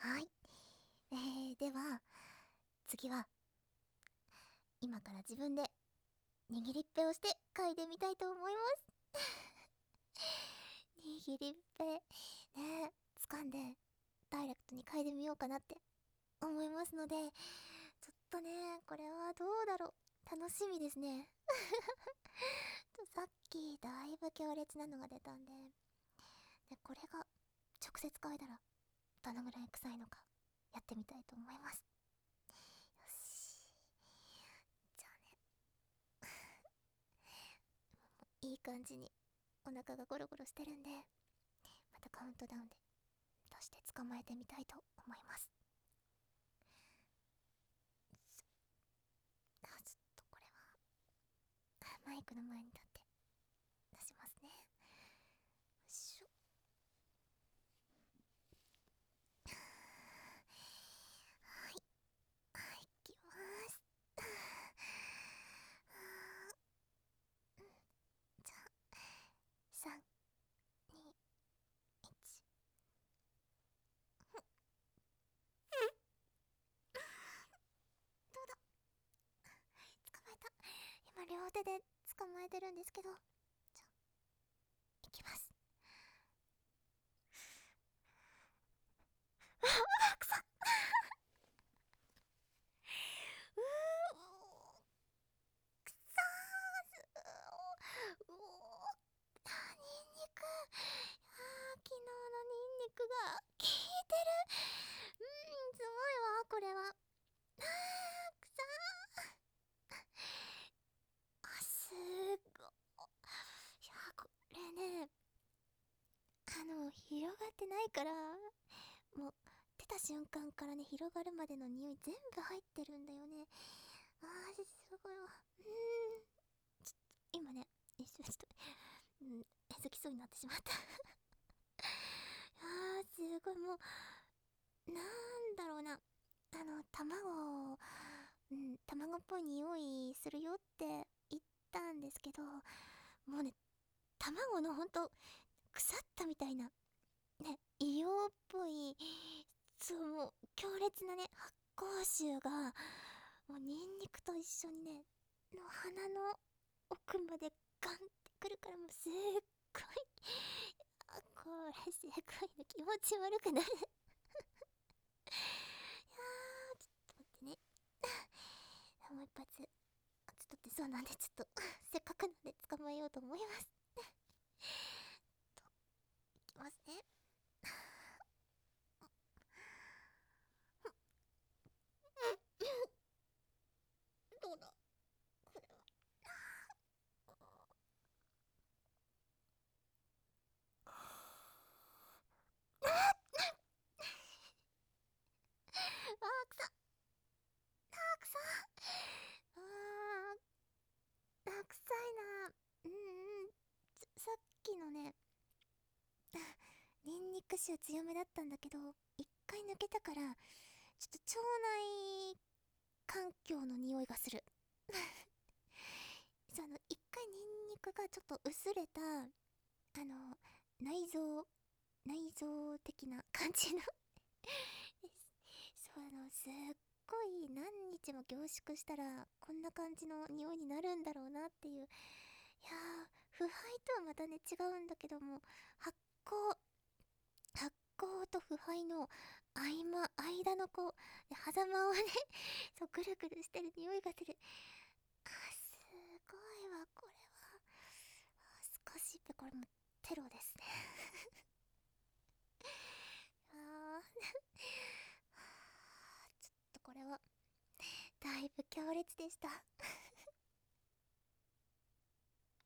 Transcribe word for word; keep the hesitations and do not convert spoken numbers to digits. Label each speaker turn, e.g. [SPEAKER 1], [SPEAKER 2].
[SPEAKER 1] はい。えー、では、次は、今から自分で握りっぺをして嗅いでみたいと思います。握りっぺ、ねえ、掴んで、ダイレクトに嗅いでみようかなって思いますので、ちょっとね、これはどうだろう。楽しみですね。さっき、だいぶ強烈なのが出たんで、で、これが、直接嗅いだら、どのぐらい臭いのか、やってみたいと思います。よし。じゃあね、いい感じにお腹がゴロゴロしてるんで、またカウントダウンで出して捕まえてみたいと思います。あ、ちょっとこれはマイクの前に立って出しますね。よいしょ。はい、はい、いきます。じゃあ、さん、に、いち。どうだ、捕まえた。今両手で捕まえてるんですけど、じゃあいきます。あ、くさっ。うーくさーす。うおー、あ、ニンニク。あー、昨日のニンニクが効いてる。うーん、すごいわこれは。あー、くさー。あ、すーご。いや、これね、あの広がってないから、もう出た瞬間からね、広がるまでの匂い全部入ってるんだよね。あー、すごいわ。うーん、ちょっと今ね、一瞬ちょっと、うん、えずきそうになってしまった。あー、すごい、もうなんだろうな、あの卵、うん、卵っぽい匂いするよって言ったんですけど、もうね、卵のほんと腐ったみたいなね、硫黄っぽい、そう、もう強烈なね、発酵臭がもうニンニクと一緒にね、の鼻の奥までガンってくるから、もうすっごい、あ、これすごいね、気持ち悪くなる。いやー、ちょっと待ってね。もう一発、ちょっとって、そうなんで、ちょっとせっかくなんで捕まえようと思います。いきますね。どうだ、これは。あー、くさ。あー、くさ。あー、あ、臭いな。うんうん。さっきのね、ニンニク臭強めだったんだけど、一回抜けたから、ちょっと腸内環境の匂いがする。そう、あの、一回ニンニクがちょっと薄れた、あの、内臓、内臓的な感じのそう、あの、すっごい何日も凝縮したら、こんな感じの匂いになるんだろうなっていう。いやー、腐敗とはまたね、違うんだけども、発酵、発酵と腐敗の合間、間のこう、狭間をねそう、ぐるぐるしてる匂いがする。あ、すごいわ、これは。あ、スカシッペ、これもテロですね。あーちょっとこれは、だいぶ強烈でした。